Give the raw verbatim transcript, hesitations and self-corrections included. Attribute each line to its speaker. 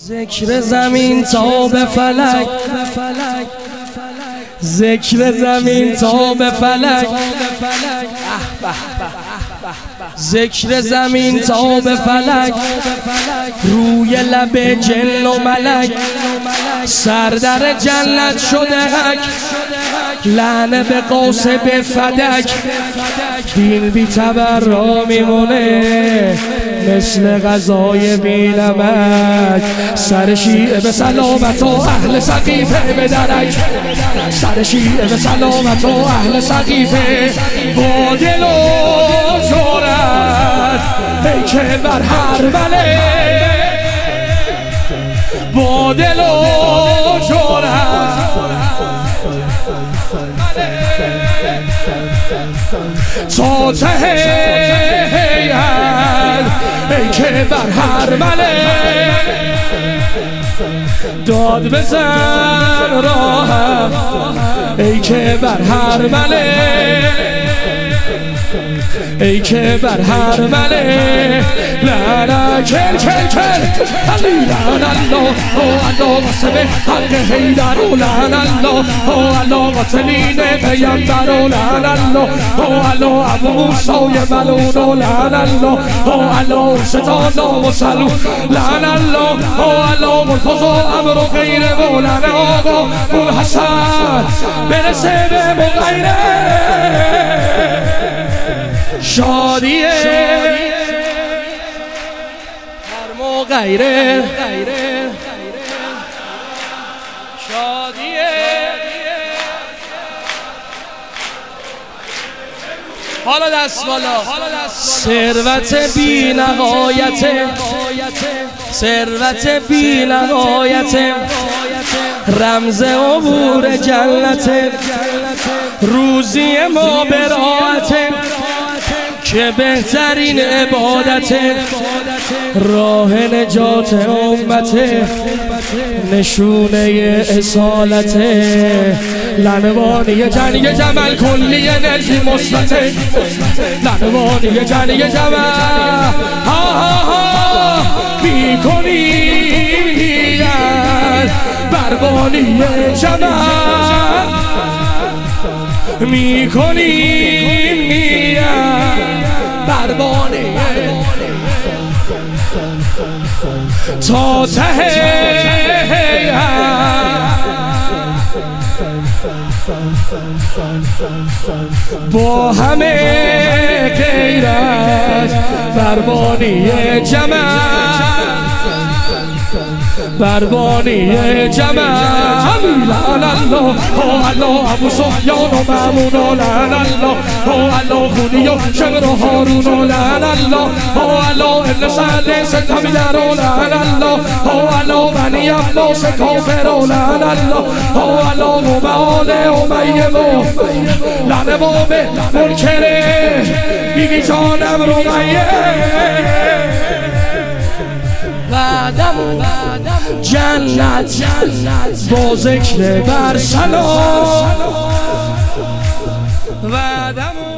Speaker 1: ذکر زمین تا به فلک، ذکر زمین تا به فلک، ذکر زمین تا به فلک، روی لب جن و ملک، سر در جنت شده حک، لعنه به قوس به فدک، دین بی تبرا میمونه مثل غذای بی نمک، سر شیعه به سلامت و اهل سقیفه به درک، سر شیعه به سلامت و اهل سقیفه با دل و جرأت، ای که بر هر بله با دل و جرأت، تا ته هیهن ای که بر هر مله داد بزن راهم، ای که بر هر مله، ای که بر هر مله لعنه کل کل کل علی لعن الله او الله قسمه حق حیدر و لعن الله او الله قاتلین پیمبر و لعن الله او الله ابو موسی ملعون و لعن الله او الله ستانا و سلون لعن الله او الله مرتضی امر و غیره و لعن آقا اون حسن برسه به مغیره شادیه هر مغیره شادیه. حالا دست بالا. ثروت بی نهایت، ثروت بی نهایت، رمز عبور جنت، روزی ما براحت که بهترین عبادت، راه نجات امت، نشونه اصالت، لنوانی جنگ جمل کلی انرژی مثبت، لنوانی جنگ جمل ها ها ها میکنیم نیت بربانی جمل، میکنیم نیت بربانی تا ته با همه غیرت بربانی جمل، بربانی جمل لعن الله او الله ابو سفیان و مامون و لعن الله او الله خونی و شمر و هارون و لعن الله او الله ابن سعد ستمی در و لعن الله او الله بنی عباس کافر و لعن الله او الله و معال امیه و لعنه باب منکره بیگی جانم رو غیه بعدمون جنت با ذکر بر سلام بعدمون